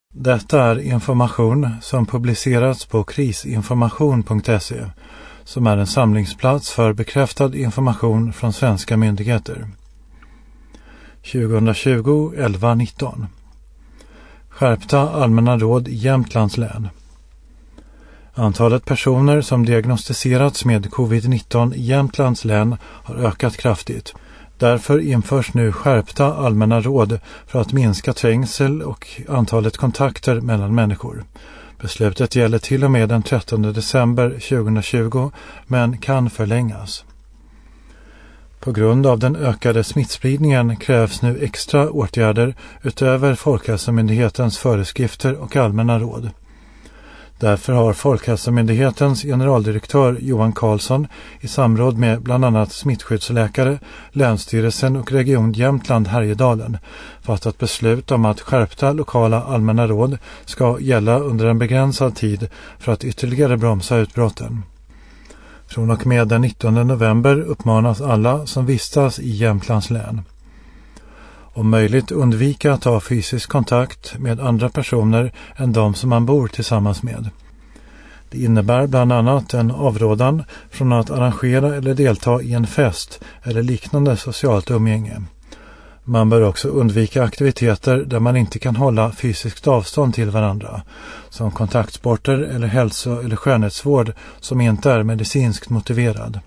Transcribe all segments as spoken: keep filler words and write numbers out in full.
Detta är information som publicerats på krisinformation punkt se, som är en samlingsplats för bekräftad information från svenska myndigheter. tjugohundratjugo elva nitton. Skärpta allmänna råd i Jämtlands län. Antalet personer som diagnostiserats med covid nitton i Jämtlands län har ökat kraftigt. Därför införs nu skärpta allmänna råd för att minska trängsel och antalet kontakter mellan människor. Beslutet gäller till och med den trettonde december tjugohundratjugo men kan förlängas. På grund av den ökade smittspridningen krävs nu extra åtgärder utöver Folkhälsomyndighetens föreskrifter och allmänna råd. Därför har Folkhälsomyndighetens generaldirektör Johan Karlsson i samråd med bland annat smittskyddsläkare, Länsstyrelsen och Region Jämtland Härjedalen fattat beslut om att skärpta lokala allmänna råd ska gälla under en begränsad tid för att ytterligare bromsa utbrotten. Från och med den nittonde november uppmanas alla som vistas i Jämtlands län om möjligt undvika att ta fysisk kontakt med andra personer än de som man bor tillsammans med. Det innebär bland annat en avrådan från att arrangera eller delta i en fest eller liknande socialt umgänge. Man bör också undvika aktiviteter där man inte kan hålla fysiskt avstånd till varandra, som kontaktsporter eller hälso- eller skönhetsvård som inte är medicinskt motiverad.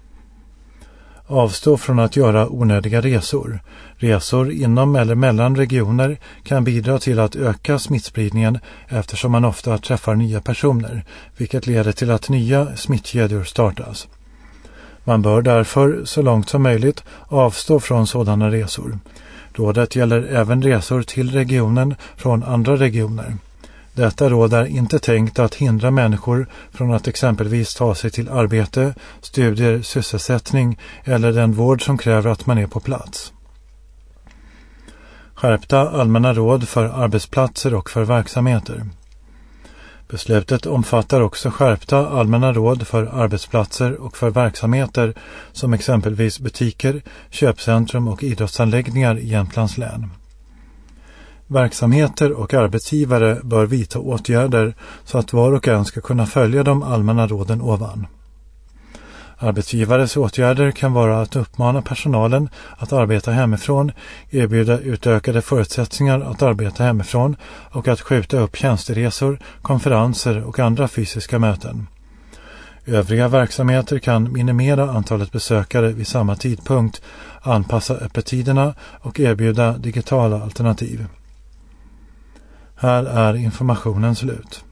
Avstå från att göra onödiga resor. Resor inom eller mellan regioner kan bidra till att öka smittspridningen eftersom man ofta träffar nya personer, vilket leder till att nya smittkedjor startas. Man bör därför så långt som möjligt avstå från sådana resor. Rådet gäller även resor till regionen från andra regioner. Detta råd är inte tänkt att hindra människor från att exempelvis ta sig till arbete, studier, sysselsättning eller den vård som kräver att man är på plats. Skärpta allmänna råd för arbetsplatser och för verksamheter. Beslutet omfattar också skärpta allmänna råd för arbetsplatser och för verksamheter som exempelvis butiker, köpcentrum och idrottsanläggningar i Jämtlands län. Verksamheter och arbetsgivare bör vidta åtgärder så att var och en ska kunna följa de allmänna råden ovan. Arbetsgivares åtgärder kan vara att uppmana personalen att arbeta hemifrån, erbjuda utökade förutsättningar att arbeta hemifrån och att skjuta upp tjänsteresor, konferenser och andra fysiska möten. Övriga verksamheter kan minimera antalet besökare vid samma tidpunkt, anpassa öppettiderna och erbjuda digitala alternativ. Här är informationen slut.